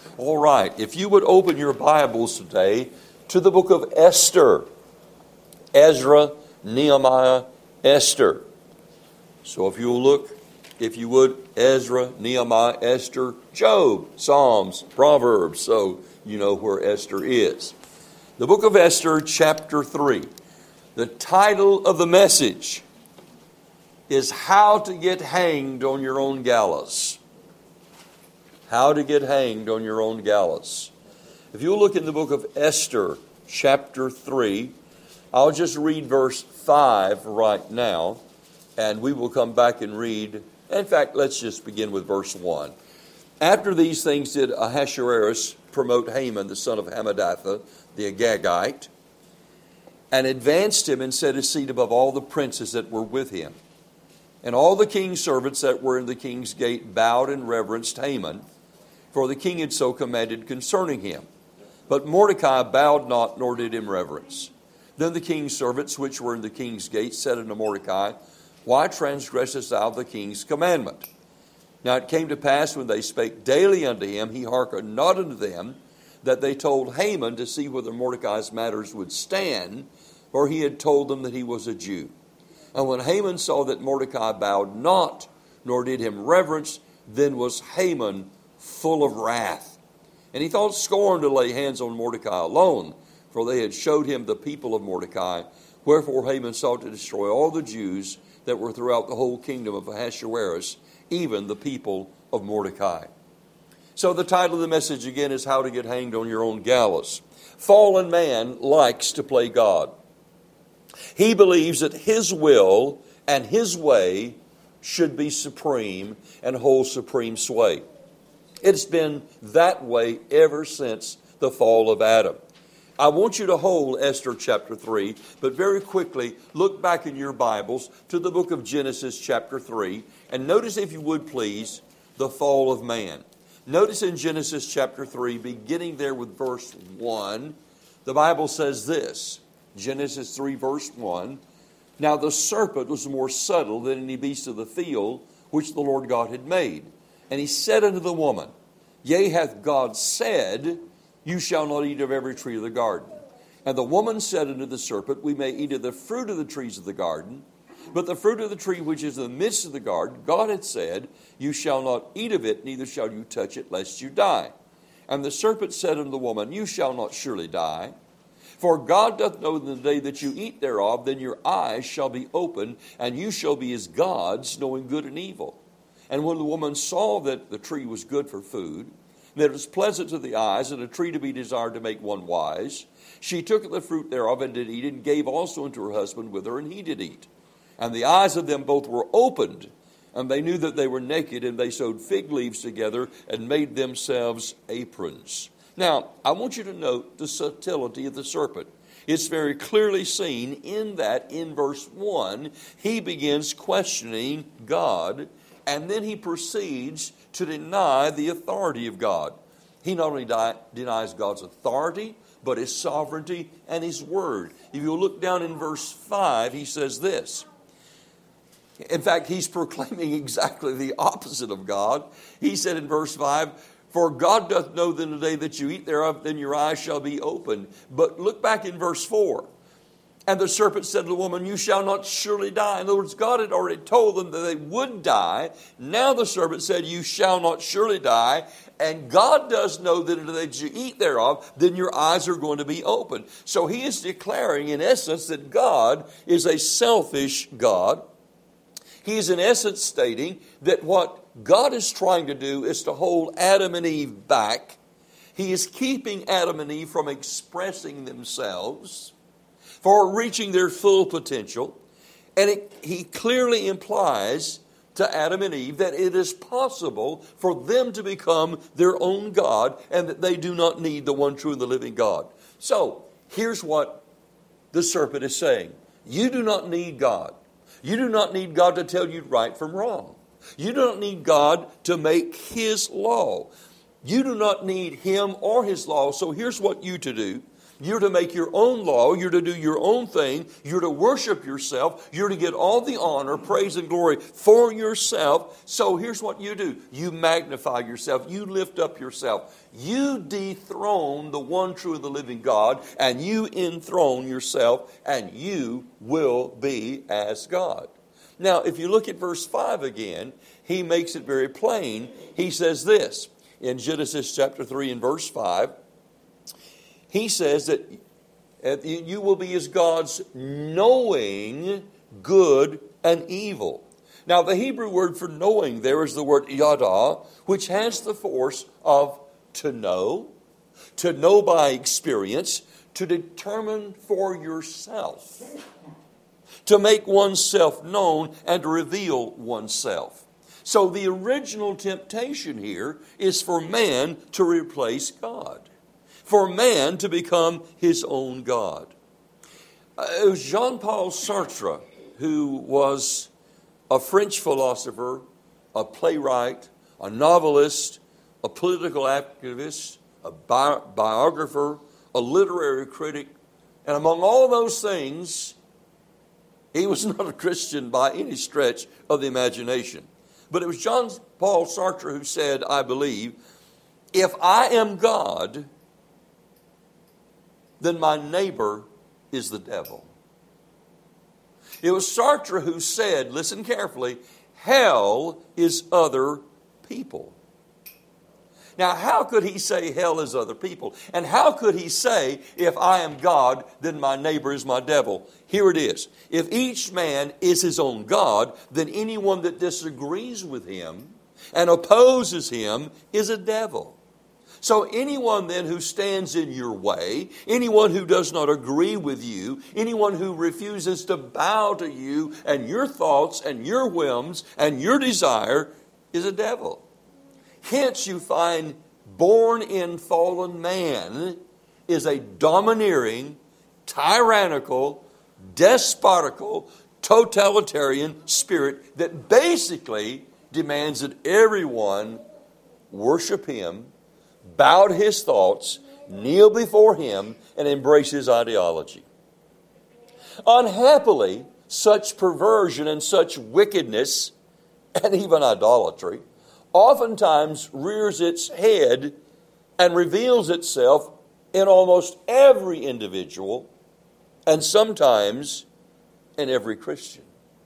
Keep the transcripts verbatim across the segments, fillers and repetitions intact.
All right, if you would open your Bibles today to the book of Esther. Ezra, Nehemiah, Esther. So if you'll look, if you would, Ezra, Nehemiah, Esther, Job, Psalms, Proverbs, so you know where Esther is. The book of Esther, chapter three. The title of the message is How to Get Hanged on Your Own Gallows. How to Get Hanged on Your Own Gallows. If you'll look in the book of Esther, chapter three, I'll just read verse five right now, and we will come back and read. In fact, let's just begin with verse one. After these things did Ahasuerus promote Haman, the son of Hammedatha, the Agagite, and advanced him and set his seat above all the princes that were with him. And all the king's servants that were in the king's gate bowed and reverenced Haman, for the king had so commanded concerning him. But Mordecai bowed not, nor did him reverence. Then the king's servants which were in the king's gate said unto Mordecai, Why transgressest thou the king's commandment? Now it came to pass, when they spake daily unto him, he hearkened not unto them, that they told Haman to see whether Mordecai's matters would stand, for he had told them that he was a Jew. And when Haman saw that Mordecai bowed not, nor did him reverence, then was Haman full of wrath. And he thought scorn to lay hands on Mordecai alone, for they had showed him the people of Mordecai. Wherefore Haman sought to destroy all the Jews that were throughout the whole kingdom of Ahasuerus, even the people of Mordecai. So the title of the message again is How to Get Hanged on Your Own Gallows. Fallen man likes to play God. He believes that his will and his way should be supreme and hold supreme sway. It's been that way ever since the fall of Adam. I want you to hold Esther chapter three, but very quickly look back in your Bibles to the book of Genesis chapter three, and notice, if you would please, the fall of man. Notice in Genesis chapter three, beginning there with verse one, the Bible says this, Genesis three verse one, Now the serpent was more subtle than any beast of the field which the Lord God had made. And he said unto the woman, Yea, hath God said, You shall not eat of every tree of the garden. And the woman said unto the serpent, We may eat of the fruit of the trees of the garden, but the fruit of the tree which is in the midst of the garden, God had said, You shall not eat of it, neither shall you touch it, lest you die. And the serpent said unto the woman, You shall not surely die. For God doth know the day that you eat thereof, then your eyes shall be opened, and you shall be as gods, knowing good and evil. And when the woman saw that the tree was good for food, and that it was pleasant to the eyes, and a tree to be desired to make one wise, she took of the fruit thereof, and did eat, and gave also unto her husband with her, and he did eat. And the eyes of them both were opened, and they knew that they were naked, and they sewed fig leaves together, and made themselves aprons. Now, I want you to note the subtlety of the serpent. It's very clearly seen in that, in verse one, he begins questioning God, and then he proceeds to deny the authority of God. He not only die, denies God's authority, but his sovereignty and his word. If you look down in verse five, he says this. In fact, he's proclaiming exactly the opposite of God. He said in verse five, For God doth know that in the day that you eat thereof, then your eyes shall be opened. But look back in verse four. And the serpent said to the woman, You shall not surely die. In other words, God had already told them that they would die. Now the serpent said, You shall not surely die. And God does know that in the day that you eat thereof, then your eyes are going to be opened. So he is declaring, in essence, that God is a selfish God. He is in essence stating that what God is trying to do is to hold Adam and Eve back. He is keeping Adam and Eve from expressing themselves, for reaching their full potential. And it, he clearly implies to Adam and Eve that it is possible for them to become their own God, and that they do not need the one true and the living God. So, here's what the serpent is saying. You do not need God. You do not need God to tell you right from wrong. You do not need God to make his law. You do not need him or his law. So here's what you to do. You're to make your own law. You're to do your own thing. You're to worship yourself. You're to get all the honor, praise, and glory for yourself. So here's what you do. You magnify yourself. You lift up yourself. You dethrone the one true and the living God, and you enthrone yourself, and you will be as God. Now, if you look at verse five again, he makes it very plain. He says this in Genesis chapter three and verse five. He says that you will be as gods, knowing good and evil. Now, the Hebrew word for knowing there is the word yada, which has the force of to know, to know by experience, to determine for yourself, to make oneself known and to reveal oneself. So the original temptation here is for man to replace God, for man to become his own God. Uh, it was Jean-Paul Sartre, who was a French philosopher, a playwright, a novelist, a political activist, a bi- biographer, a literary critic, and among all those things, he was not a Christian by any stretch of the imagination. But it was Jean-Paul Sartre who said, I believe, if I am God, then my neighbor is the devil. It was Sartre who said, listen carefully, hell is other people. Now, how could he say hell is other people? And how could he say, if I am God, then my neighbor is my devil? Here it is. If each man is his own God, then anyone that disagrees with him and opposes him is a devil. So anyone then who stands in your way, anyone who does not agree with you, anyone who refuses to bow to you and your thoughts and your whims and your desire is a devil. Hence you find born in fallen man is a domineering, tyrannical, despotical, totalitarian spirit that basically demands that everyone worship him, bow to his thoughts, kneel before him, and embrace his ideology. Unhappily, such perversion and such wickedness, and even idolatry, oftentimes rears its head and reveals itself in almost every individual, and sometimes in every Christian.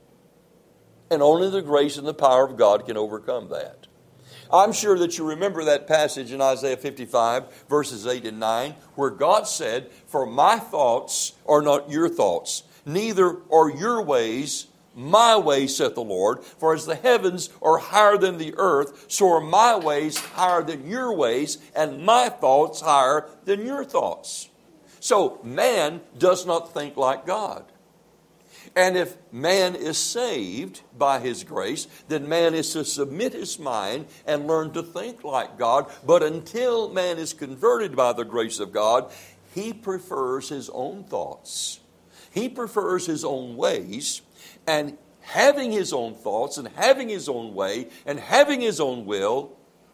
And only the grace and the power of God can overcome that. I'm sure that you remember that passage in Isaiah fifty-five, verses eight and nine, where God said, for my thoughts are not your thoughts, neither are your ways my ways, saith the Lord. For as the heavens are higher than the earth, so are my ways higher than your ways, and my thoughts higher than your thoughts. So man does not think like God. And if man is saved by his grace, then man is to submit his mind and learn to think like God. But until man is converted by the grace of God, he prefers his own thoughts. He prefers his own ways. And having his own thoughts and having his own way and having his own will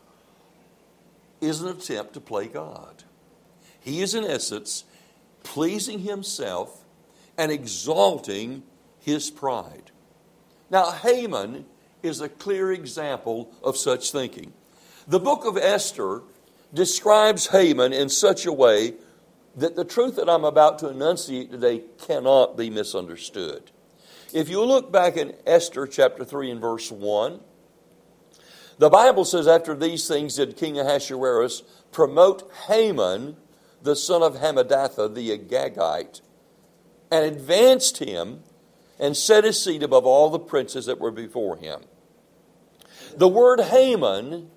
is an attempt to play God. He is in essence pleasing himself and exalting his pride. Now, Haman is a clear example of such thinking. The book of Esther describes Haman in such a way that the truth that I'm about to enunciate today cannot be misunderstood. If you look back in Esther chapter three and verse one, the Bible says, after these things did King Ahasuerus promote Haman, the son of Hammedatha, the Agagite, and advanced him and set his seat above all the princes that were before him. The word Haman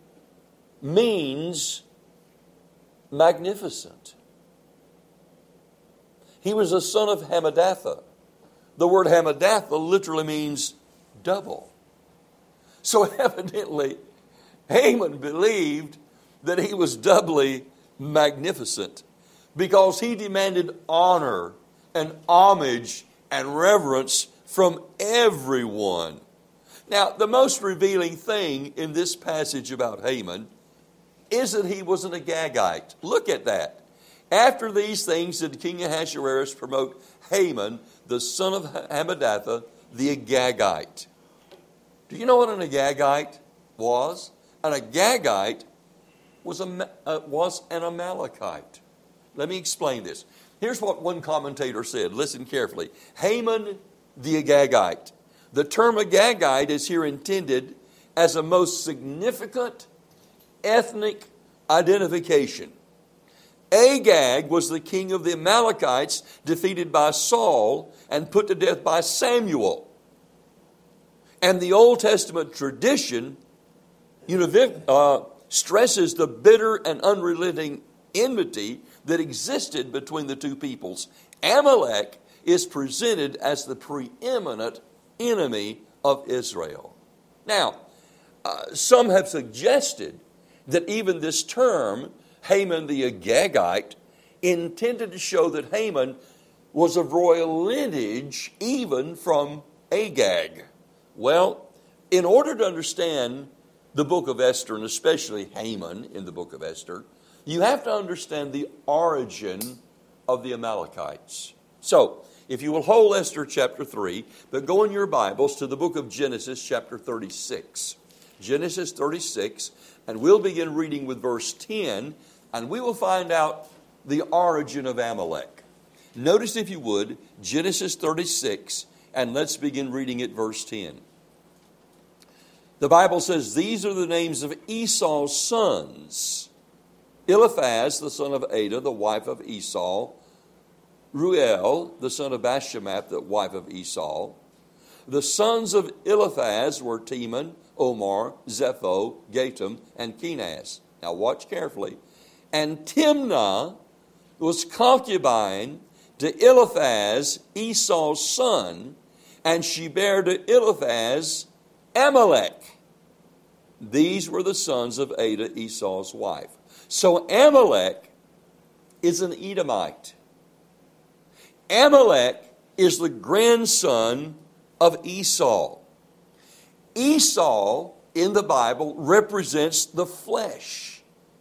means magnificent. He was a son of Hammedatha. The word Hammedatha literally means double. So evidently, Haman believed that he was doubly magnificent because he demanded honor and homage and reverence from everyone. Now, the most revealing thing in this passage about Haman is that he was an Agagite. Look at that. After these things did King Ahasuerus promote Haman, the son of Hammedatha, the Agagite. Do you know what an Agagite was? An Agagite was, a, uh, was an Amalekite. Let me explain this. Here's what one commentator said. Listen carefully. Haman the Agagite. The term Agagite is here intended as a most significant ethnic identification. Agag was the king of the Amalekites, defeated by Saul and put to death by Samuel. And the Old Testament tradition uh, stresses the bitter and unrelenting enmity that existed between the two peoples. Amalek is presented as the preeminent enemy of Israel. Now, uh, some have suggested that even this term, Haman the Agagite, intended to show that Haman was of royal lineage even from Agag. Well, in order to understand the book of Esther, and especially Haman in the book of Esther, you have to understand the origin of the Amalekites. So, if you will hold Esther chapter three, but go in your Bibles to the book of Genesis chapter thirty-six. Genesis thirty-six, and we'll begin reading with verse ten, and we will find out the origin of Amalek. Notice, if you would, Genesis thirty-six, and let's begin reading at verse ten. The Bible says, these are the names of Esau's sons. Eliphaz, the son of Adah, the wife of Esau. Ruel, the son of Bashemath, the wife of Esau. The sons of Eliphaz were Teman, Omar, Zepho, Gatam, and Kenaz. Now watch carefully. And Timnah was concubine to Eliphaz, Esau's son, and she bare to Eliphaz Amalek. These were the sons of Adah, Esau's wife. So Amalek is an Edomite. Amalek is the grandson of Esau. Esau in the Bible represents the flesh,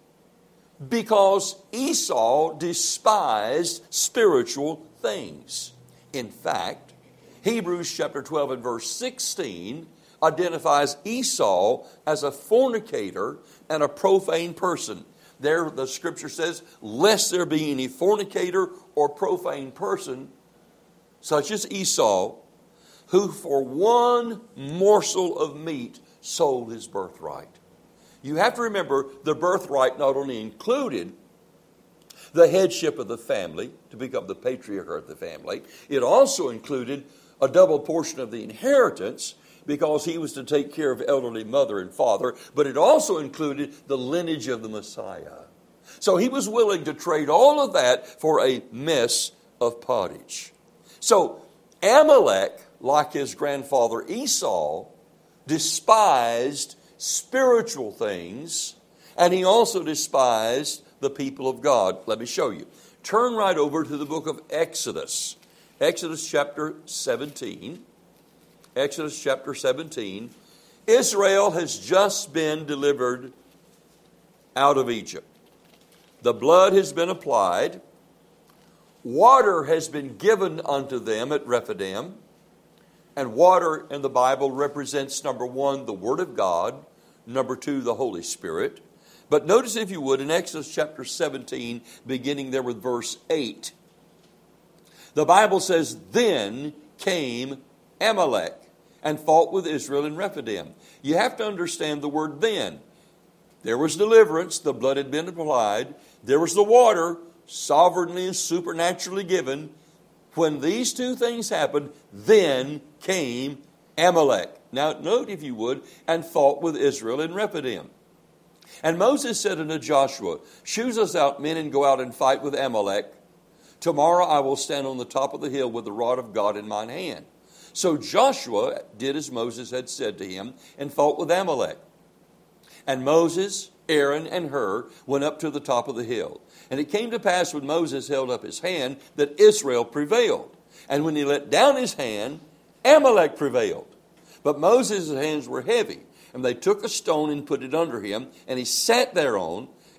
because Esau despised spiritual things. In fact, Hebrews chapter twelve and verse sixteen identifies Esau as a fornicator and a profane person. There the scripture says, lest there be any fornicator or profane person, such as Esau, who for one morsel of meat sold his birthright. You have to remember, the birthright not only included the headship of the family, to become the patriarch of the family, it also included a double portion of the inheritance, because he was to take care of elderly mother and father, but it also included the lineage of the Messiah. So he was willing to trade all of that for a mess of pottage. So Amalek, like his grandfather Esau, despised spiritual things, and he also despised the people of God. Let me show you. Turn right over to the book of Exodus. Exodus chapter seventeen. Exodus chapter seventeen. Israel has just been delivered out of Egypt. The blood has been applied. Water has been given unto them at Rephidim. And water in the Bible represents, number one, the Word of God. Number two, the Holy Spirit. But notice, if you would, in Exodus chapter seventeen, beginning there with verse eight. The Bible says, then came Amalek and fought with Israel in Rephidim. You have to understand the word then. There was deliverance, the blood had been applied. There was the water, sovereignly and supernaturally given. When these two things happened, then came Amalek. Now note, if you would, and fought with Israel in Rephidim. And Moses said unto Joshua, choose us out men and go out and fight with Amalek. Tomorrow I will stand on the top of the hill with the rod of God in mine hand. So Joshua did as Moses had said to him and fought with Amalek. And Moses, Aaron, and Hur went up to the top of the hill. And it came to pass when Moses held up his hand that Israel prevailed. And when he let down his hand, Amalek prevailed. But Moses' hands were heavy. And they took a stone and put it under him. And he sat thereon.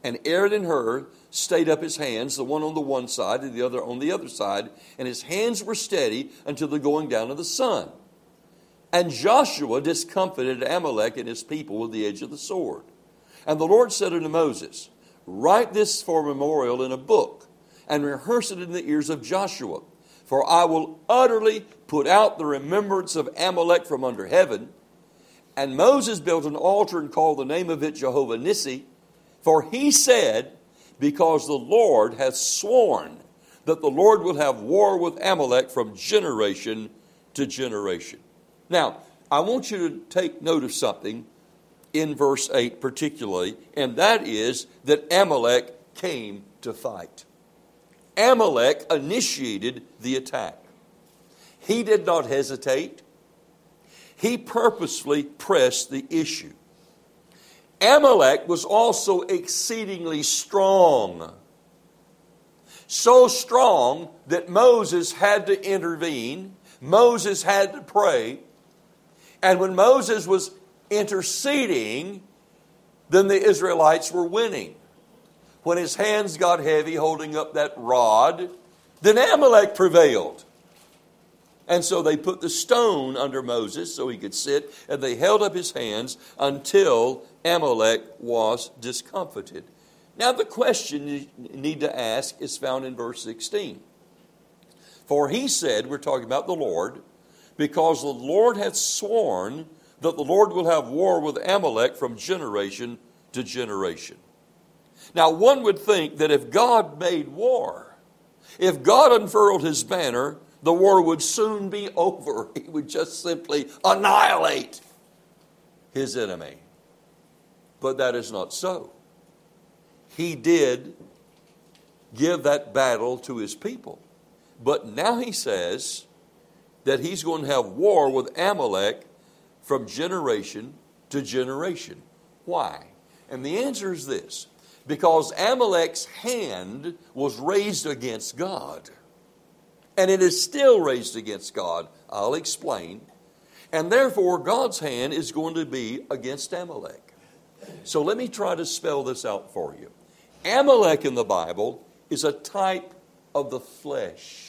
And Aaron and Hur stayed up his hands, the one on the one side and the other on the other side, and his hands were steady until the going down of the sun. And Joshua discomfited Amalek and his people with the edge of the sword. And the Lord said unto Moses, write this for a memorial in a book, and rehearse it in the ears of Joshua. For I will utterly put out the remembrance of Amalek from under heaven. And Moses built an altar and called the name of it Jehovah Nissi. For he said, because the Lord hath sworn that the Lord will have war with Amalek from generation to generation. Now, I want you to take note of something in verse eight particularly, and that is that Amalek came to fight. Amalek initiated the attack. He did not hesitate. He purposefully pressed the issue. Amalek was also exceedingly strong. So strong that Moses had to intervene. Moses had to pray. And when Moses was interceding, then the Israelites were winning. When his hands got heavy holding up that rod, then Amalek prevailed. And so they put the stone under Moses so he could sit, and they held up his hands until Amalek was discomfited. Now the question you need to ask is found in verse sixteen. For he said, we're talking about the Lord, because the Lord hath sworn that the Lord will have war with Amalek from generation to generation. Now one would think that if God made war, if God unfurled his banner, the war would soon be over. He would just simply annihilate his enemy. But that is not so. He did give that battle to his people. But now he says that he's going to have war with Amalek from generation to generation. Why? And the answer is this. Because Amalek's hand was raised against God. And it is still raised against God. I'll explain. And therefore, God's hand is going to be against Amalek. So let me try to spell this out for you. Amalek in the Bible is a type of the flesh.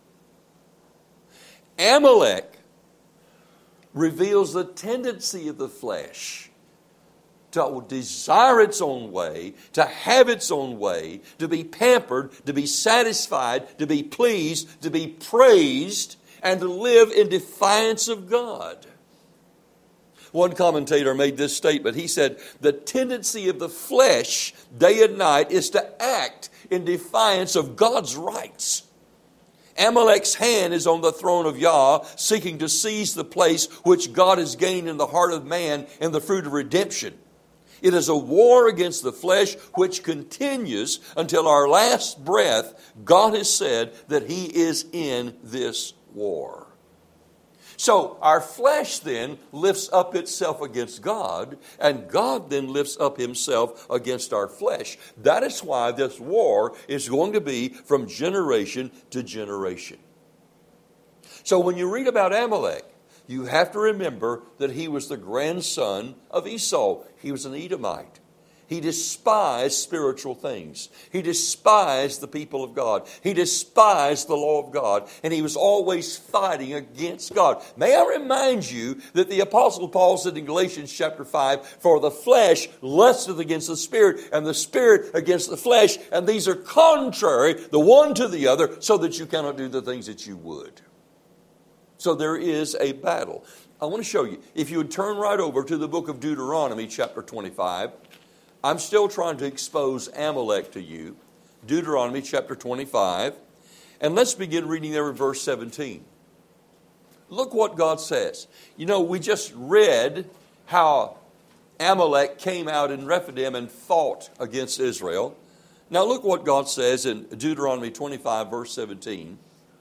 Amalek reveals the tendency of the flesh to desire its own way, to have its own way, to be pampered, to be satisfied, to be pleased, to be praised, and to live in defiance of God. One commentator made this statement. He said, the tendency of the flesh day and night is to act in defiance of God's rights. Amalek's hand is on the throne of Yah, seeking to seize the place which God has gained in the heart of man in the fruit of redemption. It is a war against the flesh which continues until our last breath. God has said that He is in this war. So our flesh then lifts up itself against God, and God then lifts up Himself against our flesh. That is why this war is going to be from generation to generation. So when you read about Amalek, you have to remember that he was the grandson of Esau. He was an Edomite. He despised spiritual things. He despised the people of God. He despised the law of God. And he was always fighting against God. May I remind you that the Apostle Paul said in Galatians chapter five, for the flesh lusteth against the spirit, and the spirit against the flesh. And these are contrary, the one to the other, so that you cannot do the things that you would. So there is a battle. I want to show you. If you would turn right over to the book of Deuteronomy chapter twenty-five. I'm still trying to expose Amalek to you. Deuteronomy chapter twenty-five. And let's begin reading there in verse seventeen. Look what God says. You know, we just read how Amalek came out in Rephidim and fought against Israel. Now look what God says in Deuteronomy twenty-five, verse seventeen.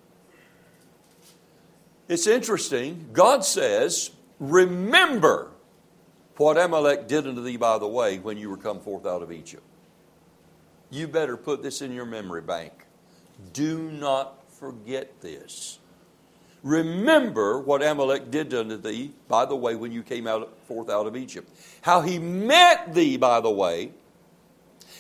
It's interesting. God says, remember what Amalek did unto thee by the way when you were come forth out of Egypt. You better put this in your memory bank. Do not forget this. Remember what Amalek did unto thee by the way when you came out forth out of Egypt. How he met thee by the way,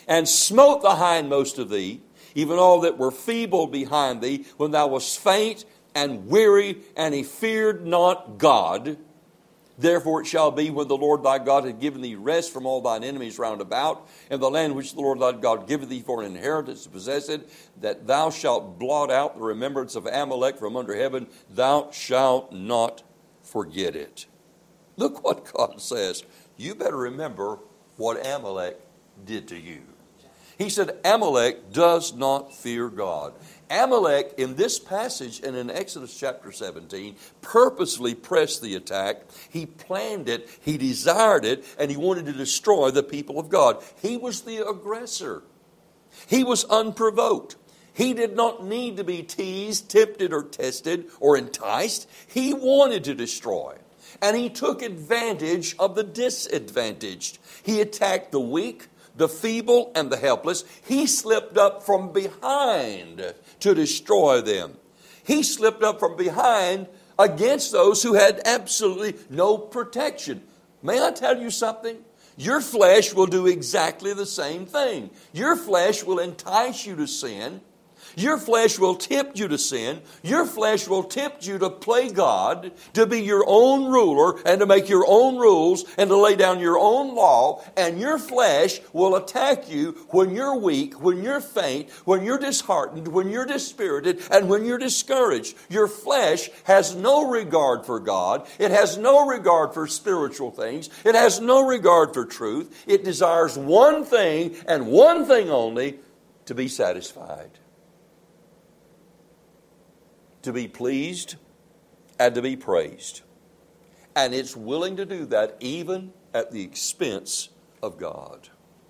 and smote the hindmost of thee, even all that were feeble behind thee, when thou wast faint and weary, and he feared not God. Therefore it shall be, when the Lord thy God hath given thee rest from all thine enemies round about, and the land which the Lord thy God giveth thee for an inheritance to possess it, that thou shalt blot out the remembrance of Amalek from under heaven. Thou shalt not forget it. Look what God says. You better remember what Amalek did to you. He said Amalek does not fear God. Amalek, in this passage and in Exodus chapter seventeen, purposely pressed the attack. He planned it, he desired it, and he wanted to destroy the people of God. He was the aggressor. He was unprovoked. He did not need to be teased, tempted, or tested, or enticed. He wanted to destroy. And he took advantage of the disadvantaged. He attacked the weak, the feeble, and the helpless. He slipped up from behind to destroy them. He slipped up from behind against those who had absolutely no protection. May I tell you something? Your flesh will do exactly the same thing. Your flesh will entice you to sin. Your flesh will tempt you to sin. Your flesh will tempt you to play God, to be your own ruler, and to make your own rules, and to lay down your own law. And your flesh will attack you when you're weak, when you're faint, when you're disheartened, when you're dispirited, and when you're discouraged. Your flesh has no regard for God. It has no regard for spiritual things. It has no regard for truth. It desires one thing, and one thing only, to be satisfied, to be pleased, and to be praised. And it's willing to do that even at the expense of God.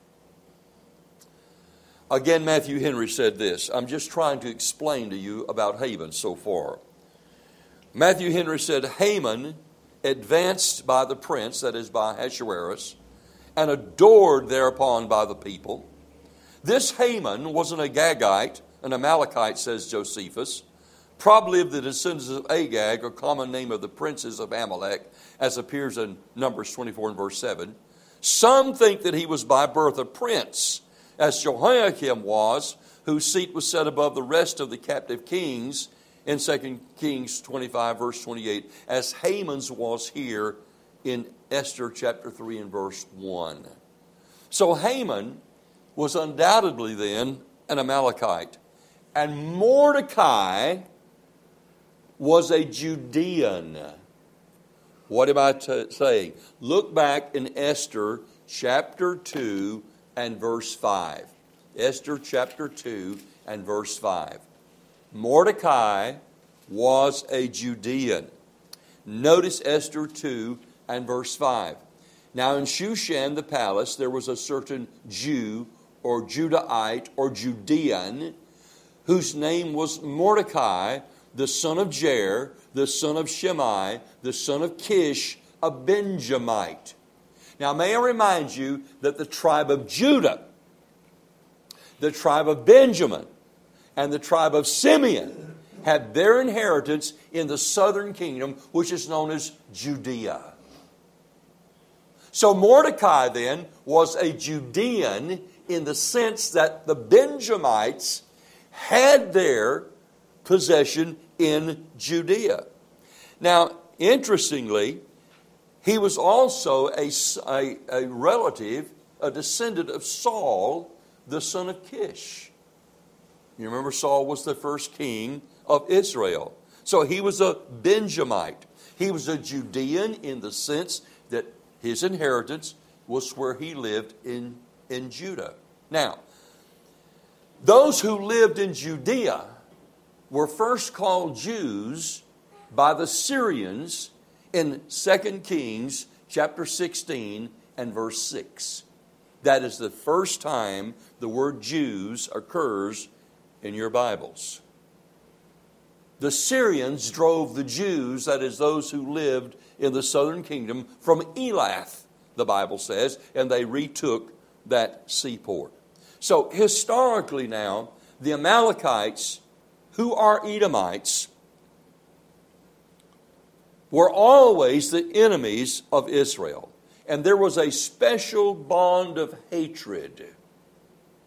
Again, Matthew Henry said this. I'm just trying to explain to you about Haman so far. Matthew Henry said, Haman, advanced by the prince, that is by Ahasuerus, and adored thereupon by the people. This Haman was an Agagite, an Amalekite, says Josephus, probably of the descendants of Agag, a common name of the princes of Amalek, as appears in Numbers twenty-four and verse seven. Some think that he was by birth a prince, as Jehoiakim was, whose seat was set above the rest of the captive kings in Second Kings twenty-five, verse twenty-eight, as Haman's was here in Esther chapter three and verse one. So Haman was undoubtedly then an Amalekite. And Mordecai was a Judean. What am I t- saying? Look back in Esther chapter two and verse five. Esther chapter two and verse five. Mordecai was a Judean. Notice Esther two and verse five. Now in Shushan the palace there was a certain Jew or Judahite or Judean whose name was Mordecai, the son of Jair, the son of Shimei, the son of Kish, a Benjamite. Now may I remind you that the tribe of Judah, the tribe of Benjamin, and the tribe of Simeon had their inheritance in the southern kingdom, which is known as Judea. So Mordecai then was a Judean in the sense that the Benjamites had their possession in Judea. Now, interestingly, he was also a, a, a relative, a descendant of Saul, the son of Kish. You remember Saul was the first king of Israel. So he was a Benjamite. He was a Judean in the sense that his inheritance was where he lived in, in Judah. Now, those who lived in Judea were first called Jews by the Syrians in Second Kings chapter sixteen and verse six. That is the first time the word Jews occurs in your Bibles. The Syrians drove the Jews, that is those who lived in the southern kingdom, from Elath, the Bible says, and they retook that seaport. So historically now, the Amalekites, who are Edomites, were always the enemies of Israel. And there was a special bond of hatred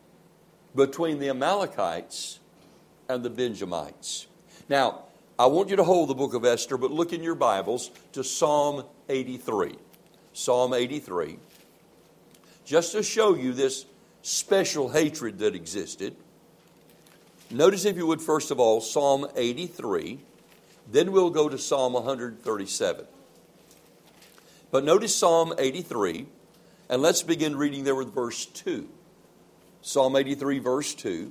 between the Amalekites and the Benjamites. Now, I want you to hold the book of Esther, but look in your Bibles to Psalm eighty-three. Psalm eighty-three. Just to show you this special hatred that existed. Notice, if you would, first of all, Psalm eighty-three. Then we'll go to Psalm one thirty-seven. But notice Psalm eighty-three, and let's begin reading there with verse two. Psalm eighty-three, verse two.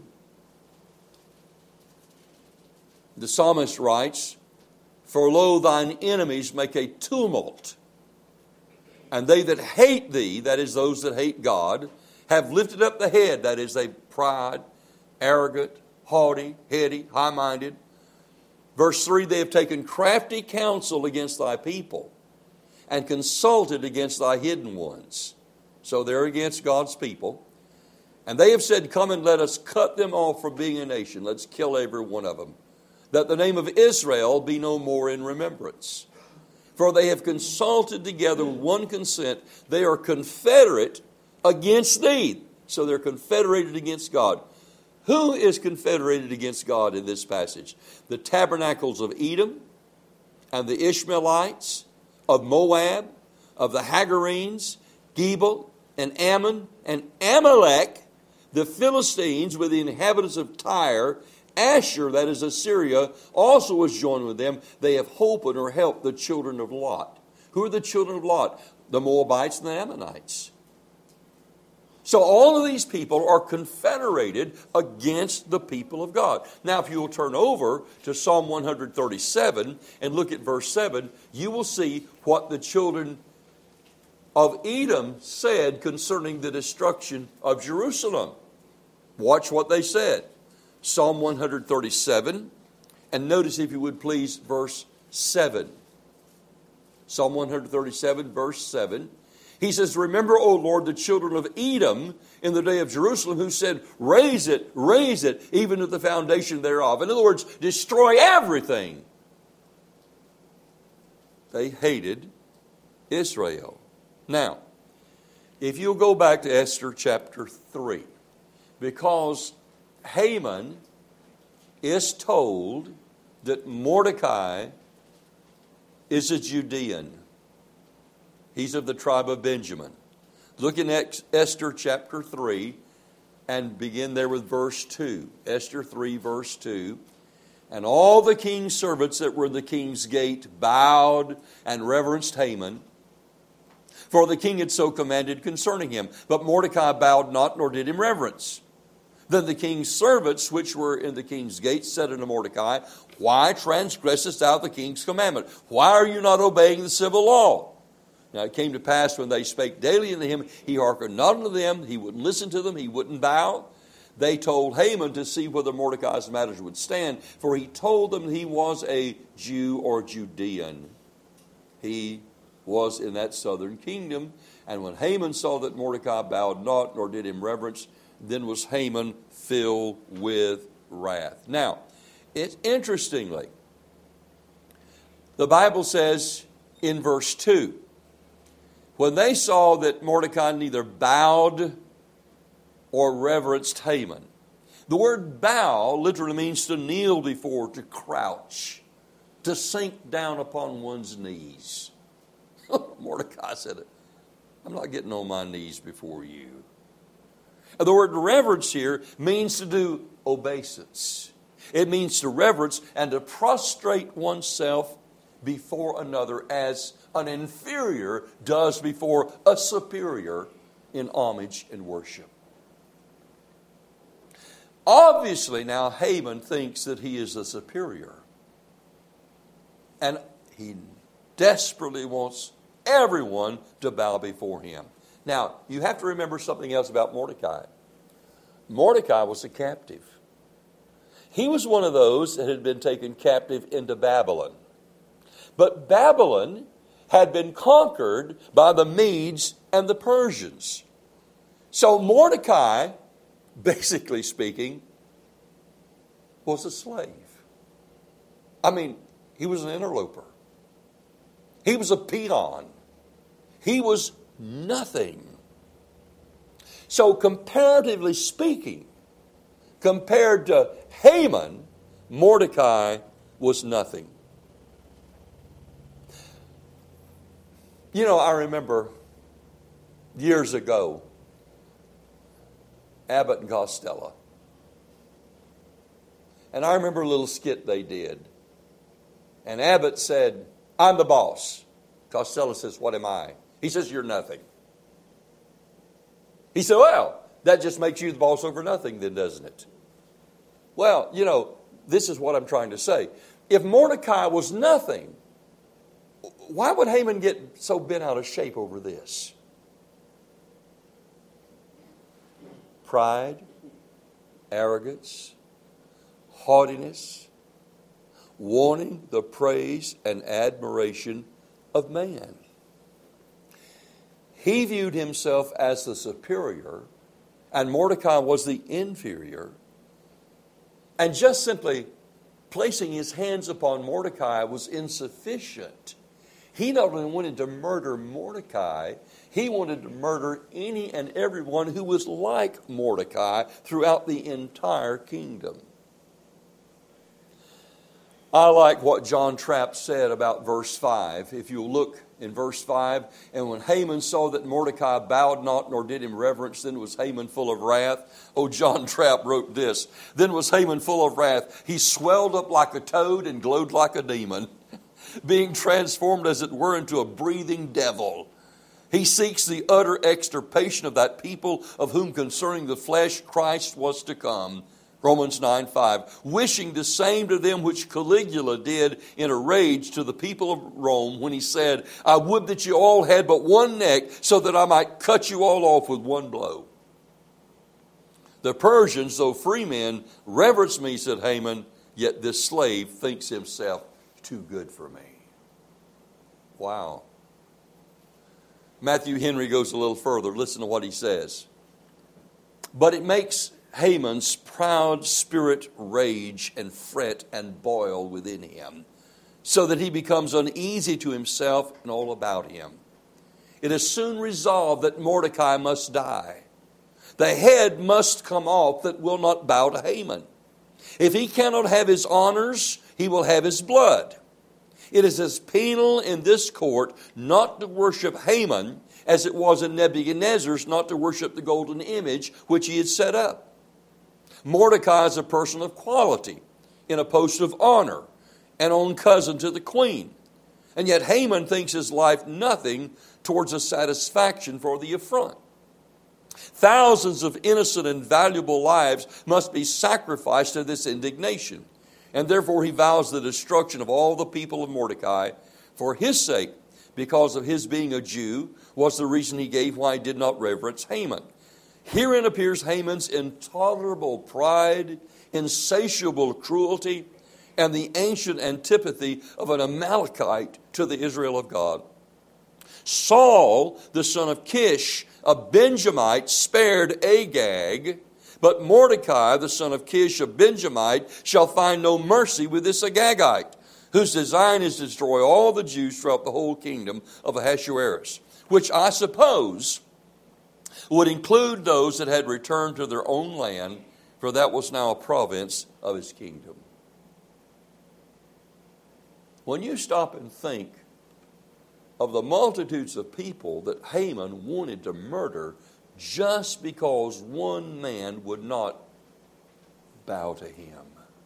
The psalmist writes, "For lo, thine enemies make a tumult, and they that hate thee," that is, those that hate God, "have lifted up the head," that is, they pride, arrogant, haughty, heady, high-minded. Verse three, "They have taken crafty counsel against thy people, and consulted against thy hidden ones." So they're against God's people. "And they have said, Come and let us cut them off from being a nation. Let's kill every one of them, that the name of Israel be no more in remembrance. For they have consulted together with one consent. They are confederate against thee." So they're confederated against God. Who is confederated against God in this passage? The tabernacles of Edom and the Ishmaelites, of Moab, of the Hagarenes, Gebal and Ammon and Amalek, the Philistines with the inhabitants of Tyre, Asher, that is Assyria, also was joined with them. They have holpen or helped the children of Lot. Who are the children of Lot? The Moabites and the Ammonites. So all of these people are confederated against the people of God. Now, if you will turn over to Psalm one thirty-seven and look at verse seven, you will see what the children of Edom said concerning the destruction of Jerusalem. Watch what they said. Psalm one thirty-seven, and notice, if you would please, verse seven. Psalm one thirty-seven, verse seven. He says, "Remember, O Lord, the children of Edom in the day of Jerusalem, who said, Raise it, raise it, even to the foundation thereof." In other words, destroy everything. They hated Israel. Now, if you'll go back to Esther chapter three, because Haman is told that Mordecai is a Judean. He's of the tribe of Benjamin. Look in Esther chapter three and begin there with verse two. Esther three, verse two. "And all the king's servants that were in the king's gate bowed and reverenced Haman, for the king had so commanded concerning him. But Mordecai bowed not, nor did him reverence. Then the king's servants, which were in the king's gate, said unto Mordecai, Why transgressest thou the king's commandment? Why are you not obeying the civil law? Now it came to pass, when they spake daily unto him, he hearkened not unto them, he wouldn't listen to them, he wouldn't bow. They told Haman to see whether Mordecai's matters would stand, for he told them he was a Jew or Judean. He was in that southern kingdom. And when Haman saw that Mordecai bowed not, nor did him reverence, then was Haman filled with wrath." Now, it's interestingly, the Bible says in verse two, when they saw that Mordecai neither bowed or reverenced Haman. The word bow literally means to kneel before, to crouch, to sink down upon one's knees. Mordecai said, "I'm not getting on my knees before you." And the word reverence here means to do obeisance. It means to reverence and to prostrate oneself before another as an inferior does before a superior in homage and worship. Obviously, now Haman thinks that he is a superior. And he desperately wants everyone to bow before him. Now, you have to remember something else about Mordecai. Mordecai was a captive. He was one of those that had been taken captive into Babylon. But Babylon had been conquered by the Medes and the Persians. So Mordecai, basically speaking, was a slave. I mean, he was an interloper. He was a peon. He was nothing. So comparatively speaking, Compared to Haman, Mordecai was nothing. You know, I remember years ago, Abbott and Costello. And I remember a little skit they did. And Abbott said, "I'm the boss." Costello says, "What am I?" He says, "You're nothing." He said, "Well, that just makes you the boss over nothing then, doesn't it?" Well, you know, this is what I'm trying to say. If Mordecai was nothing, why would Haman get so bent out of shape over this? Pride, arrogance, haughtiness, wanting the praise and admiration of man. He viewed himself as the superior, and Mordecai was the inferior. And just simply placing his hands upon Mordecai was insufficient. He not only wanted to murder Mordecai, he wanted to murder any and everyone who was like Mordecai throughout the entire kingdom. I like what John Trapp said about verse five. If you look in verse five, "And when Haman saw that Mordecai bowed not, nor did him reverence, then was Haman full of wrath." Oh, John Trapp wrote this. "Then was Haman full of wrath. He swelled up like a toad and glowed like a demon, being transformed as it were into a breathing devil. He seeks the utter extirpation of that people of whom concerning the flesh Christ was to come." Romans nine five, "Wishing the same to them which Caligula did in a rage to the people of Rome when he said, I would that you all had but one neck so that I might cut you all off with one blow. The Persians, though free men, reverence me, said Haman, yet this slave thinks himself too good for me." Wow. Matthew Henry goes a little further. Listen to what he says. "But it makes Haman's proud spirit rage and fret and boil within him, so that he becomes uneasy to himself and all about him. It is soon resolved that Mordecai must die. The head must come off that will not bow to Haman. If he cannot have his honors, he will have his blood. It is as penal in this court not to worship Haman as it was in Nebuchadnezzar's not to worship the golden image which he had set up. Mordecai is a person of quality, in a post of honor, and own cousin to the queen. And yet Haman thinks his life nothing towards a satisfaction for the affront. Thousands of innocent and valuable lives must be sacrificed to this indignation. And therefore he vows the destruction of all the people of Mordecai for his sake, because of his being a Jew, was the reason he gave why he did not reverence Haman. Herein appears Haman's intolerable pride, insatiable cruelty, and the ancient antipathy of an Amalekite to the Israel of God. Saul, the son of Kish, a Benjamite, spared Agag, but Mordecai, the son of Kish, a Benjamite, shall find no mercy with this Agagite, whose design is to destroy all the Jews throughout the whole kingdom of Ahasuerus, which I suppose would include those that had returned to their own land, for that was now a province of his kingdom. When you stop and think of the multitudes of people that Haman wanted to murder just because one man would not bow to him,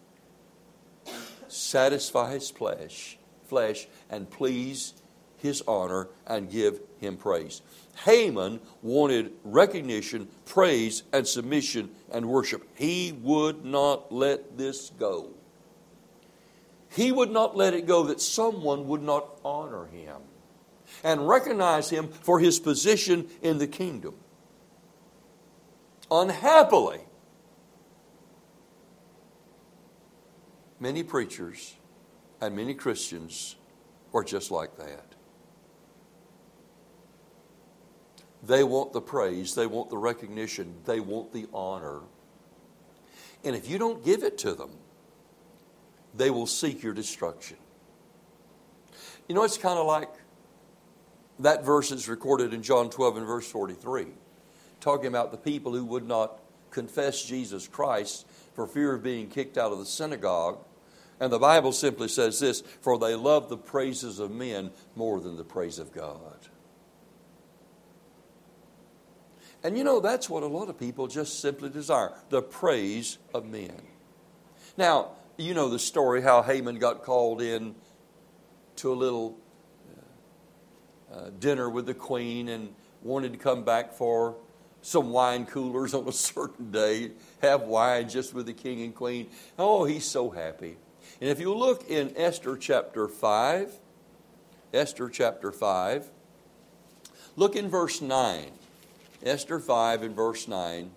satisfy his flesh, flesh and please his honor and give him praise. Haman wanted recognition, praise, and submission and worship. He would not let this go. He would not let it go that someone would not honor him and recognize him for his position in the kingdom. Unhappily, many preachers and many Christians are just like that. They want the praise, they want the recognition, they want the honor. And if you don't give it to them, they will seek your destruction. You know, it's kind of like that verse is recorded in John twelve and verse forty-three, talking about the people who would not confess Jesus Christ for fear of being kicked out of the synagogue. And the Bible simply says this, for they love the praises of men more than the praise of God. And you know, that's what a lot of people just simply desire, the praise of men. Now, you know the story how Haman got called in to a little uh, dinner with the queen and wanted to come back for some wine coolers on a certain day, have wine just with the king and queen. Oh, he's so happy. And if you look in Esther chapter five, Esther chapter five, look in verse nine. Esther five and verse nine.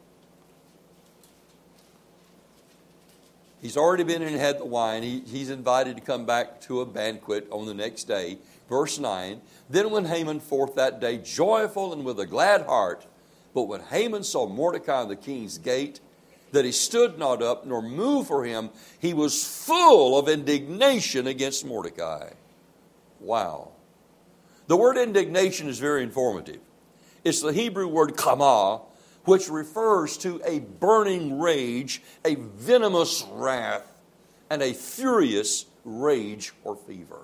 He's already been and had the wine. He, he's invited to come back to a banquet on the next day. Verse nine. Then went Haman forth that day joyful and with a glad heart. But when Haman saw Mordecai in the king's gate, that he stood not up nor moved for him, he was full of indignation against Mordecai. Wow. The word indignation is very informative. It's the Hebrew word kamah, which refers to a burning rage, a venomous wrath, and a furious rage or fever.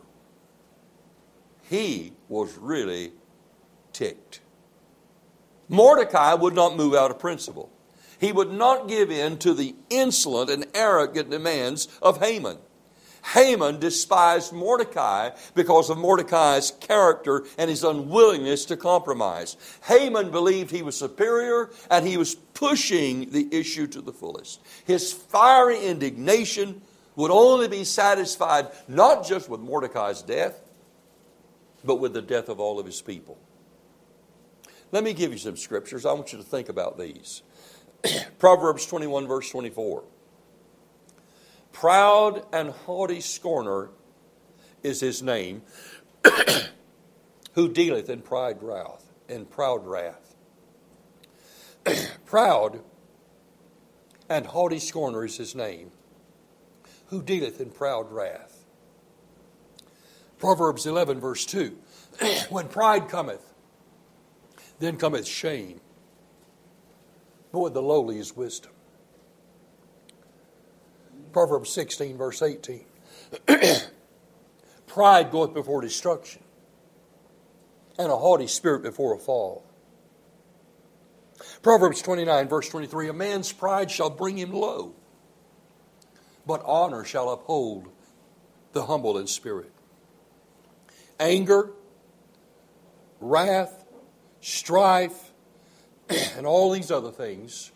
He was really ticked. Mordecai would not move out of principle. He would not give in to the insolent and arrogant demands of Haman. Haman despised Mordecai because of Mordecai's character and his unwillingness to compromise. Haman believed he was superior and he was pushing the issue to the fullest. His fiery indignation would only be satisfied not just with Mordecai's death, but with the death of all of his people. Let me give you some scriptures. I want you to think about these. Proverbs twenty-one, verse twenty-four. Proud and haughty scorner is his name, who dealeth in pride wrath, in proud wrath. Proud and haughty scorner is his name, who dealeth in proud wrath. Proverbs eleven, verse two. When pride cometh, then cometh shame, but with the lowly is wisdom. Proverbs sixteen, verse eighteen. Pride goeth before destruction, and a haughty spirit before a fall. Proverbs twenty-nine, verse twenty-three. A man's pride shall bring him low, but honor shall uphold the humble in spirit. Anger, wrath, strife, and all these other things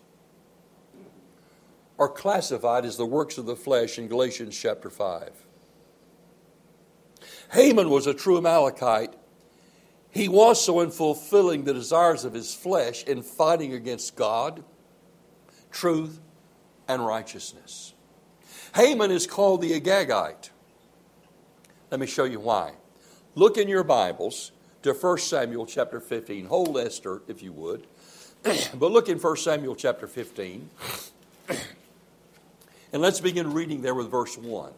are classified as the works of the flesh in Galatians chapter five. Haman was a true Amalekite. He was so in fulfilling the desires of his flesh in fighting against God, truth, and righteousness. Haman is called the Agagite. Let me show you why. Look in your Bibles to First Samuel chapter fifteen. Hold Esther, if you would. But look in First Samuel chapter fifteen. And let's begin reading there with verse one.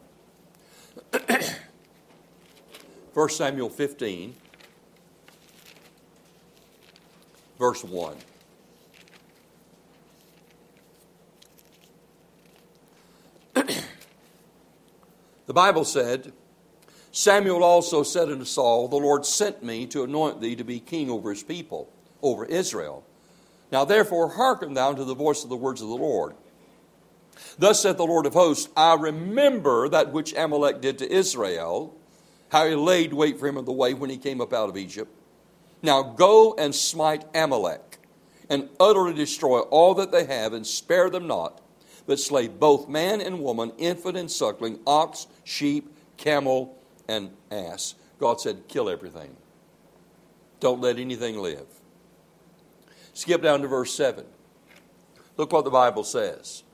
First Samuel fifteen, verse one. The Bible said, Samuel also said unto Saul, the Lord sent me to anoint thee to be king over his people, over Israel. Now therefore hearken thou to the voice of the words of the Lord. Thus saith the Lord of hosts, I remember that which Amalek did to Israel, how he laid wait for him in the way when he came up out of Egypt. Now go and smite Amalek, and utterly destroy all that they have, and spare them not, but slay both man and woman, infant and suckling, ox, sheep, camel, and ass. God said, kill everything. Don't let anything live. Skip down to verse seven. Look what the Bible says.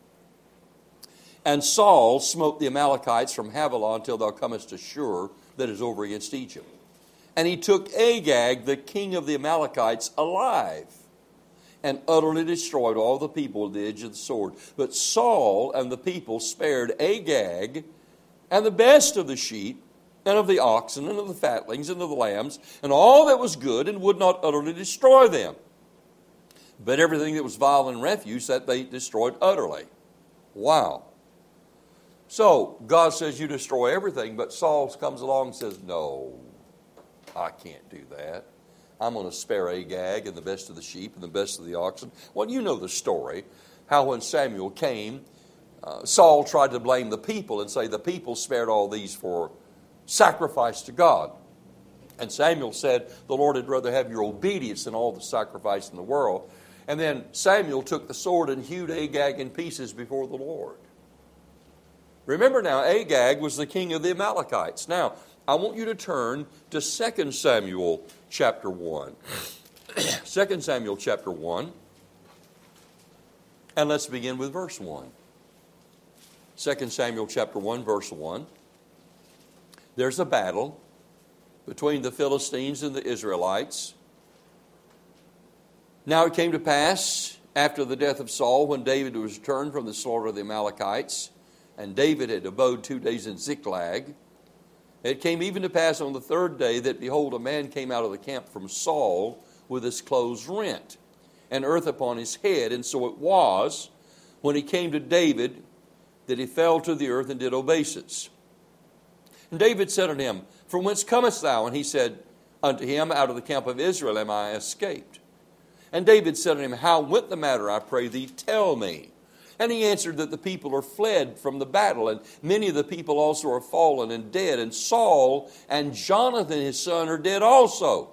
And Saul smote the Amalekites from Havilah until thou comest to Shur, that is over against Egypt. And he took Agag, the king of the Amalekites, alive, and utterly destroyed all the people with the edge of the sword. But Saul and the people spared Agag, and the best of the sheep, and of the oxen, and of the fatlings, and of the lambs, and all that was good, and would not utterly destroy them. But everything that was vile and refuse, that they destroyed utterly. Wow. So, God says you destroy everything, but Saul comes along and says, no, I can't do that. I'm going to spare Agag and the best of the sheep and the best of the oxen. Well, you know the story, how when Samuel came, uh, Saul tried to blame the people and say the people spared all these for sacrifice to God. And Samuel said, the Lord would rather have your obedience than all the sacrifice in the world. And then Samuel took the sword and hewed Agag in pieces before the Lord. Remember now, Agag was the king of the Amalekites. Now, I want you to turn to Second Samuel chapter one. Second Samuel chapter one. And let's begin with verse one. Second Samuel chapter one, verse one. There's a battle between the Philistines and the Israelites. Now it came to pass, after the death of Saul, when David was returned from the slaughter of the Amalekites, and David had abode two days in Ziklag, it came even to pass on the third day that, behold, a man came out of the camp from Saul with his clothes rent, and earth upon his head. And so it was, when he came to David, that he fell to the earth and did obeisance. And David said unto him, From whence comest thou? And he said unto him, Out of the camp of Israel am I escaped. And David said unto him, How went the matter, I pray thee, tell me. And he answered that the people are fled from the battle, and many of the people also are fallen and dead, and Saul and Jonathan his son are dead also.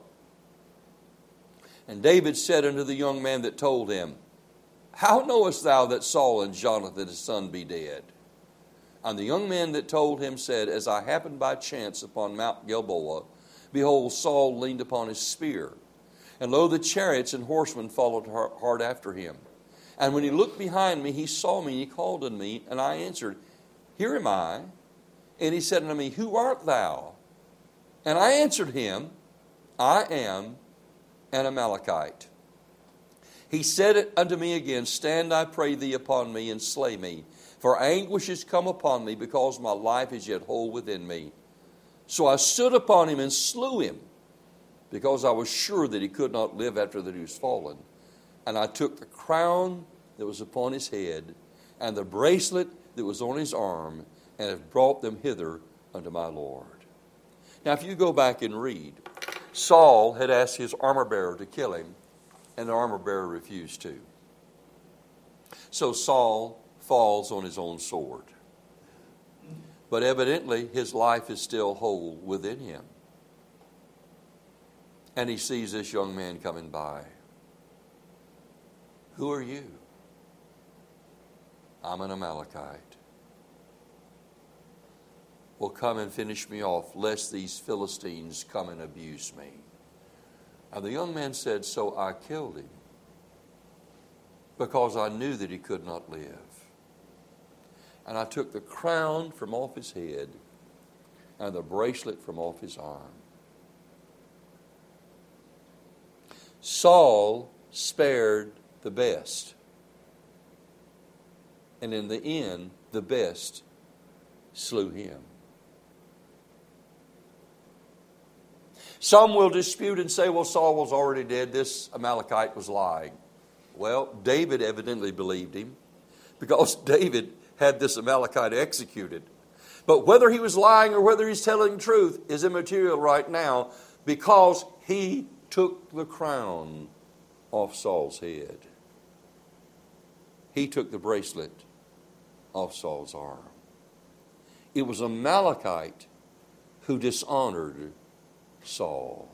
And David said unto the young man that told him, How knowest thou that Saul and Jonathan his son be dead? And the young man that told him said, As I happened by chance upon Mount Gilboa, behold, Saul leaned upon his spear, and lo, the chariots and horsemen followed hard after him. And when he looked behind me, he saw me, and he called unto me, and I answered, Here am I. And he said unto me, Who art thou? And I answered him, I am an Amalekite. He said unto me again, Stand, I pray thee, upon me, and slay me. For anguish is come upon me, because my life is yet whole within me. So I stood upon him and slew him, because I was sure that he could not live after that he was fallen. And I took the crown that was upon his head, and the bracelet that was on his arm, and have brought them hither unto my Lord. Now, if you go back and read, Saul had asked his armor-bearer to kill him, and the armor-bearer refused to. So Saul falls on his own sword. But evidently, his life is still whole within him. And he sees this young man coming by. Who are you? I'm an Amalekite. Well, come and finish me off, lest these Philistines come and abuse me. And the young man said, So I killed him, because I knew that he could not live. And I took the crown from off his head, and the bracelet from off his arm. Saul spared the best. And in the end, the best slew him. Some will dispute and say, well, Saul was already dead. This Amalekite was lying. Well, David evidently believed him, because David had this Amalekite executed. But whether he was lying or whether he's telling the truth is immaterial right now, because he took the crown off Saul's head. He took the bracelet off Saul's arm. It was Amalekite who dishonored Saul.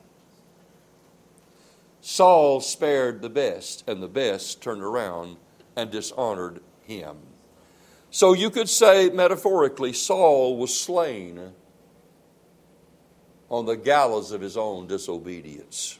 Saul spared the best, and the best turned around and dishonored him. So you could say, metaphorically, Saul was slain on the gallows of his own disobedience.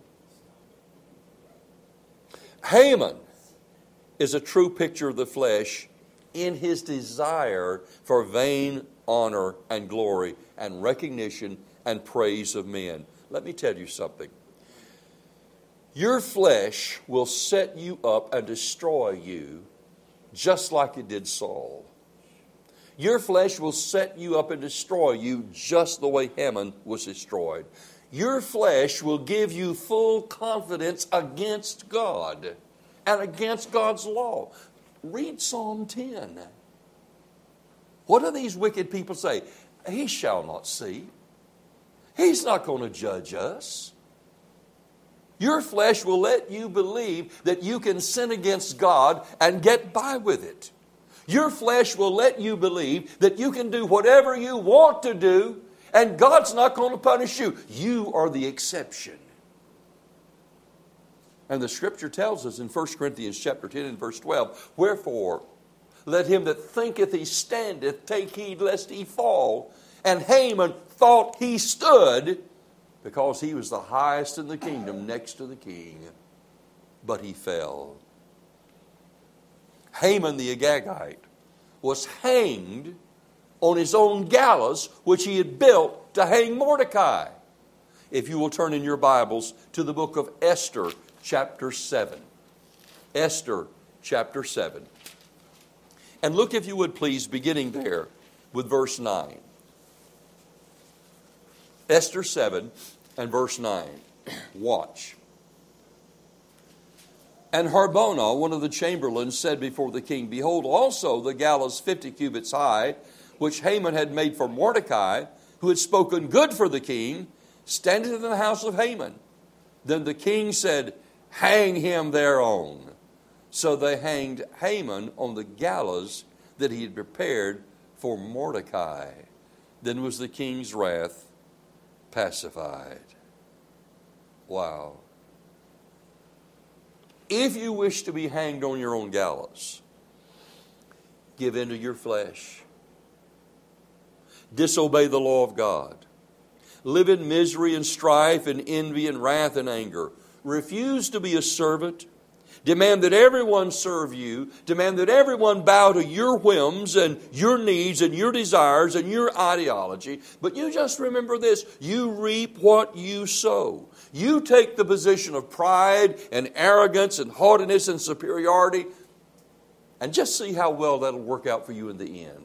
Haman is a true picture of the flesh in his desire for vain honor and glory and recognition and praise of men. Let me tell you something. Your flesh will set you up and destroy you just like it did Saul. Your flesh will set you up and destroy you just the way Haman was destroyed. Your flesh will give you full confidence against God. and against God's law. Read Psalm ten. What do these wicked people say? He shall not see. He's not going to judge us. Your flesh will let you believe that you can sin against God and get by with it. Your flesh will let you believe that you can do whatever you want to do and God's not going to punish you. You are the exception. And the Scripture tells us in First Corinthians chapter ten and verse twelve, wherefore, let him that thinketh he standeth take heed lest he fall. And Haman thought he stood because he was the highest in the kingdom next to the king. But he fell. Haman the Agagite was hanged on his own gallows, which he had built to hang Mordecai. If you will turn in your Bibles to the book of Esther, chapter seven. Esther, chapter seven. And look, if you would please, beginning there with verse nine. Esther seven and verse nine. Watch. And Harbona, one of the chamberlains, said before the king, behold, also the gallows fifty cubits high, which Haman had made for Mordecai, who had spoken good for the king, standeth in the house of Haman. Then the king said, hang him thereon. So they hanged Haman on the gallows that he had prepared for Mordecai. Then was the king's wrath pacified. Wow. If you wish to be hanged on your own gallows, give in to your flesh. Disobey the law of God. Live in misery and strife and envy and wrath and anger. Refuse to be a servant. Demand that everyone serve you. Demand that everyone bow to your whims and your needs and your desires and your ideology. But you just remember this. You reap what you sow. You take the position of pride and arrogance and haughtiness and superiority. And just see how well that'll work out for you in the end.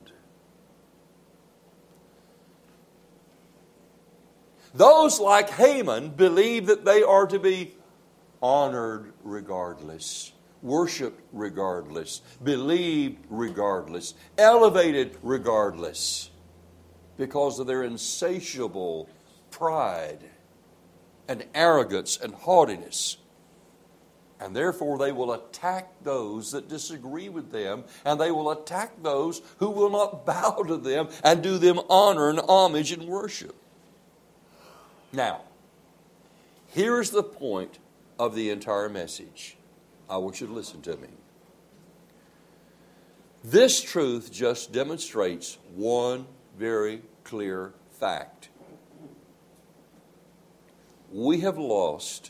Those like Haman believe that they are to be honored regardless, worshiped regardless, believed regardless, elevated regardless, because of their insatiable pride and arrogance and haughtiness. And therefore they will attack those that disagree with them, and they will attack those who will not bow to them and do them honor and homage and worship. Now, here's the point of the entire message. I want you to listen to me. This truth just demonstrates one very clear fact. We have lost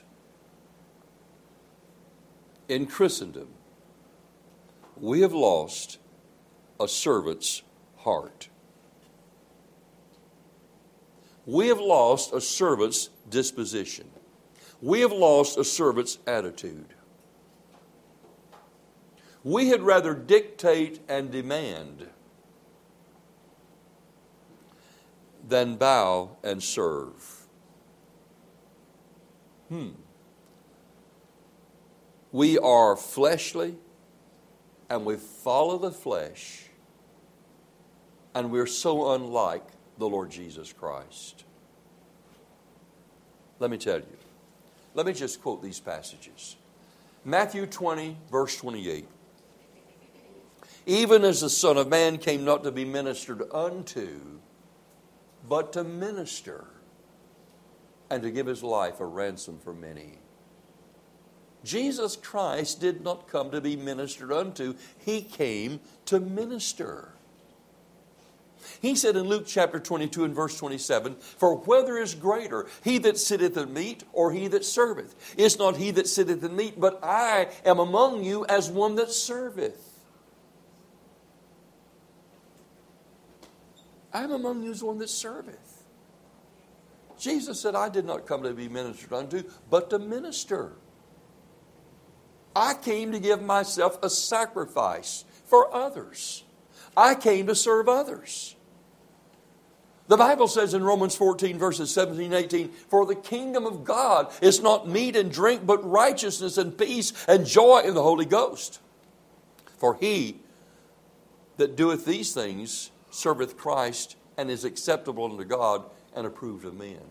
in Christendom, we have lost a servant's heart. We have lost a servant's disposition. We have lost a servant's attitude. We had rather dictate and demand than bow and serve. Hmm. We are fleshly and we follow the flesh, and we're so unlike the Lord Jesus Christ. Let me tell you. Let me just quote these passages. Matthew twenty, verse twenty-eight. Even as the Son of Man came not to be ministered unto, but to minister, and to give his life a ransom for many. Jesus Christ did not come to be ministered unto. He came to minister. He said in Luke chapter twenty-two and verse twenty-seven, for whether is greater, he that sitteth at meat or he that serveth? It's not he that sitteth at meat, but I am among you as one that serveth. I am among you as one that serveth. Jesus said, I did not come to be ministered unto, but to minister. I came to give myself a sacrifice for others. I came to serve others. The Bible says in Romans fourteen, verses seventeen and eighteen, for the kingdom of God is not meat and drink, but righteousness and peace and joy in the Holy Ghost. For he that doeth these things serveth Christ, and is acceptable unto God, and approved of men.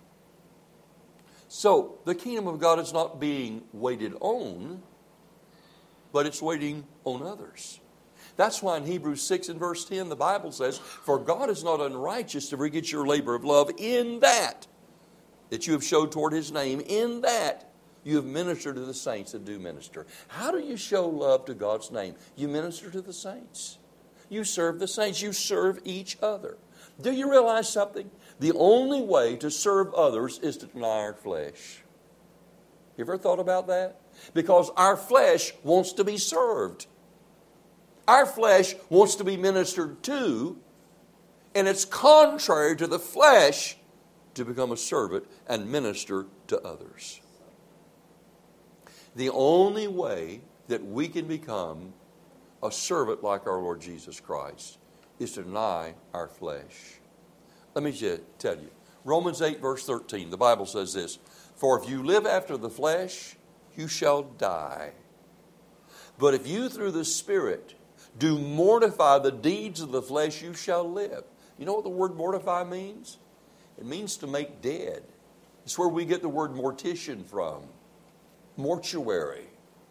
So, the kingdom of God is not being waited on, but it's waiting on others. That's why in Hebrews six and verse ten, the Bible says, for God is not unrighteous to forget your labor of love in that, that you have showed toward His name, in that you have ministered to the saints that do minister. How do you show love to God's name? You minister to the saints. You serve the saints. You serve each other. Do you realize something? The only way to serve others is to deny our flesh. You ever thought about that? Because our flesh wants to be served. Our flesh wants to be ministered to, and it's contrary to the flesh to become a servant and minister to others. The only way that we can become a servant like our Lord Jesus Christ is to deny our flesh. Let me just tell you, Romans eight verse thirteen, the Bible says this, for if you live after the flesh, you shall die. But if you through the Spirit do mortify the deeds of the flesh, you shall live. You know what the word mortify means? It means to make dead. It's where we get the word mortician from. Mortuary.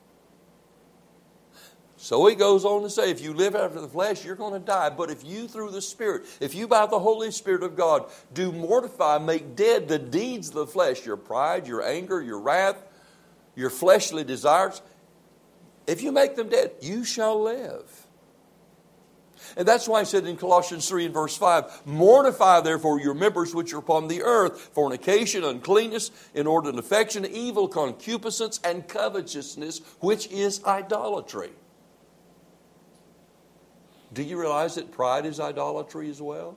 So he goes on to say, if you live after the flesh, you're going to die. But if you through the Spirit, if you by the Holy Spirit of God do mortify, make dead the deeds of the flesh, your pride, your anger, your wrath, your fleshly desires, if you make them dead, you shall live. And that's why he said in Colossians three and verse five, mortify therefore your members which are upon the earth, fornication, uncleanness, inordinate affection, evil concupiscence, and covetousness, which is idolatry. Do you realize that pride is idolatry as well?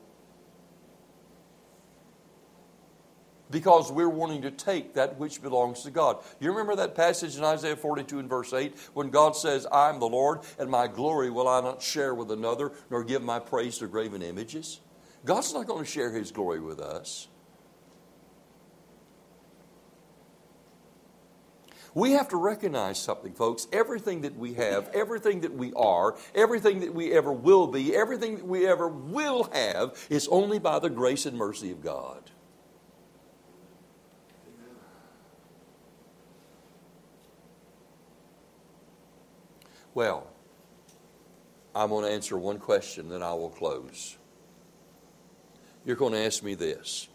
Because we're wanting to take that which belongs to God. You remember that passage in Isaiah forty-two and verse eight when God says, I am the Lord, and my glory will I not share with another, nor give my praise to graven images? God's not going to share His glory with us. We have to recognize something, folks. Everything that we have, everything that we are, everything that we ever will be, everything that we ever will have is only by the grace and mercy of God. Well, I'm going to answer one question, then I will close. You're going to ask me this.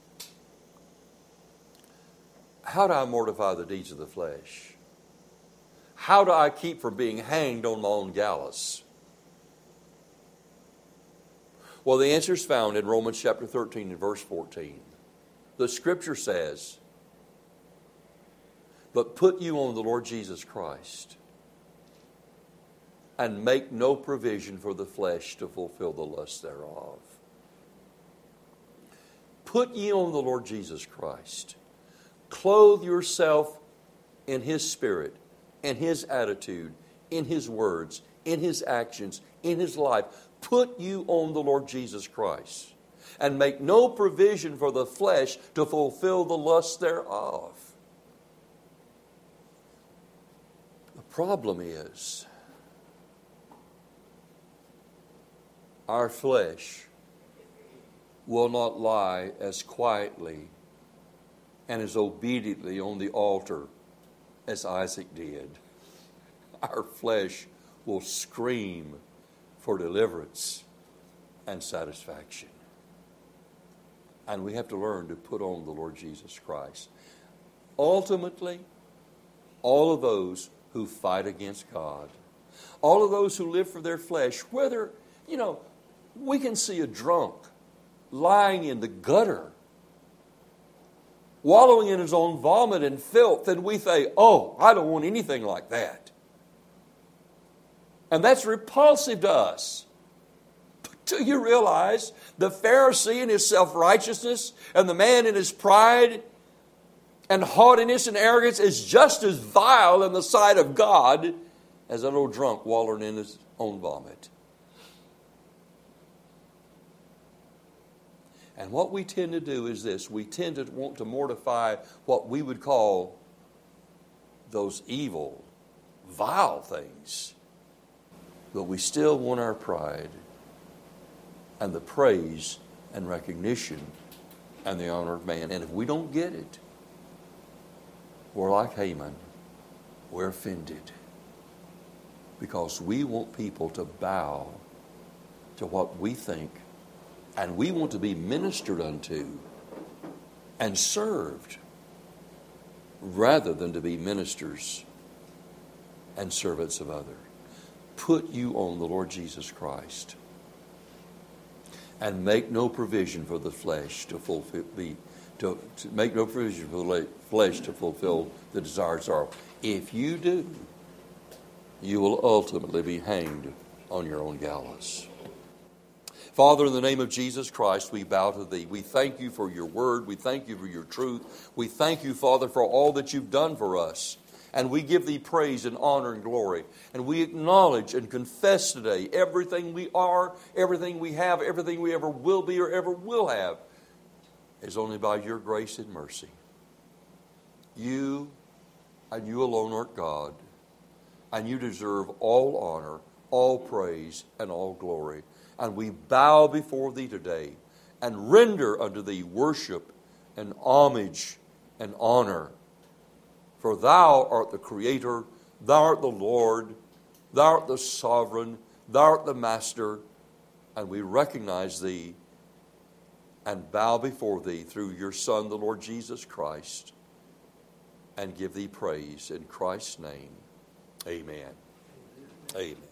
How do I mortify the deeds of the flesh? How do I keep from being hanged on my own gallows? Well, the answer is found in Romans chapter thirteen and verse fourteen. The Scripture says, but put you on the Lord Jesus Christ, and make no provision for the flesh to fulfill the lust thereof. Put ye on the Lord Jesus Christ. Clothe yourself in His Spirit, in His attitude, in His words, in His actions, in His life. Put you on the Lord Jesus Christ. And make no provision for the flesh to fulfill the lust thereof. The problem is, our flesh will not lie as quietly and as obediently on the altar as Isaac did. Our flesh will scream for deliverance and satisfaction. And we have to learn to put on the Lord Jesus Christ. Ultimately, all of those who fight against God, all of those who live for their flesh, whether, you know, we can see a drunk lying in the gutter, wallowing in his own vomit and filth, and we say, oh, I don't want anything like that. And that's repulsive to us. But do you realize the Pharisee in his self-righteousness and the man in his pride and haughtiness and arrogance is just as vile in the sight of God as that old drunk wallowing in his own vomit? And what we tend to do is this. We tend to want to mortify what we would call those evil, vile things. But we still want our pride and the praise and recognition and the honor of man. And if we don't get it, we're like Haman. We're offended. Because we want people to bow to what we think, and we want to be ministered unto and served rather than to be ministers and servants of others. Put you on the Lord Jesus Christ and make no provision for the flesh to fulfill the to, to make no provision for the flesh to fulfill the desires thereof. If you do, you will ultimately be hanged on your own gallows. Father, in the name of Jesus Christ, we bow to Thee. We thank You for Your word. We thank You for Your truth. We thank You, Father, for all that You've done for us. And we give Thee praise and honor and glory. And we acknowledge and confess today everything we are, everything we have, everything we ever will be or ever will have is only by Your grace and mercy. You and You alone art God. And You deserve all honor, all praise, and all glory. And we bow before Thee today and render unto Thee worship and homage and honor. For Thou art the Creator, Thou art the Lord, Thou art the Sovereign, Thou art the Master, and we recognize Thee and bow before Thee through Your Son, the Lord Jesus Christ, and give Thee praise in Christ's name. Amen. Amen.